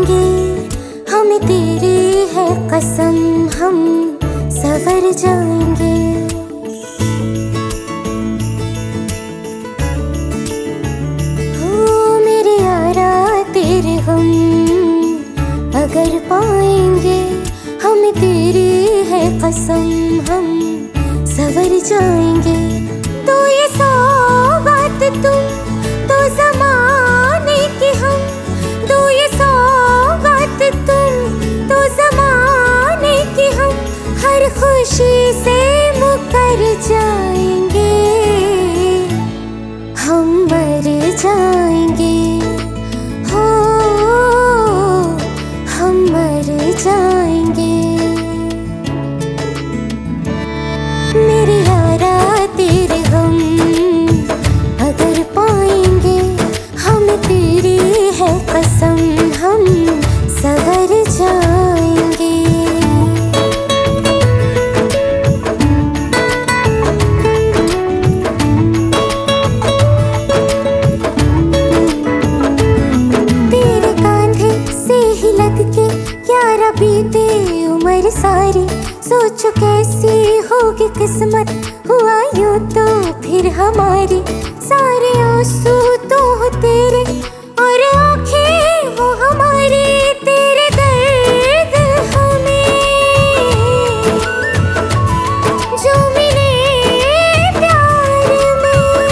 जाएंगे, हमें तेरी है कसम, हम सवर जाएंगे। हो मेरे यारा तेरे गम अगर पाएंगे, हमें तेरी है कसम, हम सवर जाएंगे। तो ये सौगात तुम तो ज़माने की हम, तो ये सौगात तुम तो ज़माने की हम, हर खुशी से मुकर जाएंगे, हम मर जाएंगे। हो हम मर जाएंगे। मेरे यारा तेरे गम अगर पाएंगे, हमें तेरी है कसम, हम सवर जाएंगे। तेरे कांधे से ही लग के यारा बीते उम्र सारी, सोचो कैसी होगी किस्मत, हुआ यूं तो फिर हमारी। सारे आंसू तो हो तेरे और आंखें वो हमारी, तेरे दर्द हमें जो मिले प्यार में,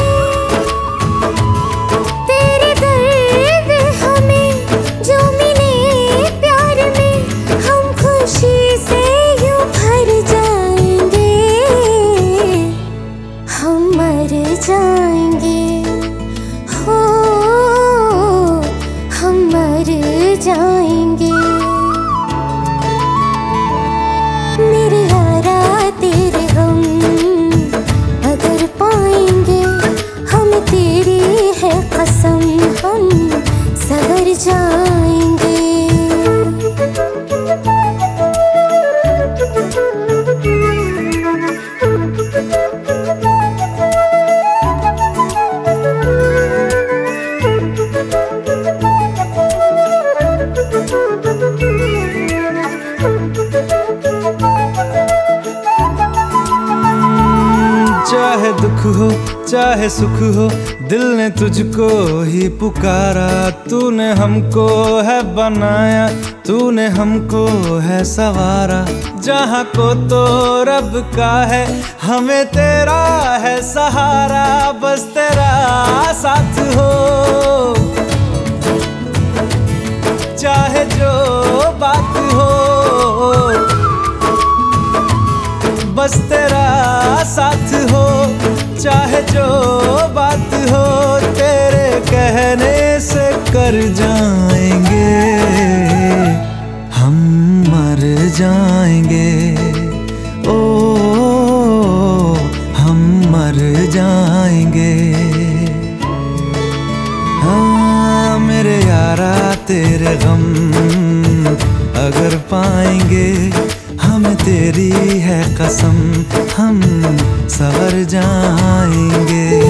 तेरे दर्द हमें जो मिले प्यार में, हम खुशी से भर जाएंगे, हम मर जाएंगे। हो हम मर जाएंगे। मेरे यारा तेरे गम अगर पाएंगे, हमें तेरी है कसम, हम सवर जाएंगे। चाहे दुख हो चाहे सुख हो, दिल ने तुझको ही पुकारा। तूने हमको है बनाया, तूने हमको है सवारा। जहाँ को तो रब का है, हमें तेरा है सहारा। बस तेरा साथ हो, चाहे जो बात हो, बस तेरा साथ हो, चाहे जो बात हो। तेरे कहने से कर जाएंगे, हम मर जाएंगे। ओ हम मर जाएंगे। हाँ मेरे यारा तेरे गम अगर पाएंगे, हमें तेरी है कसम, हम सवर जाएंगे।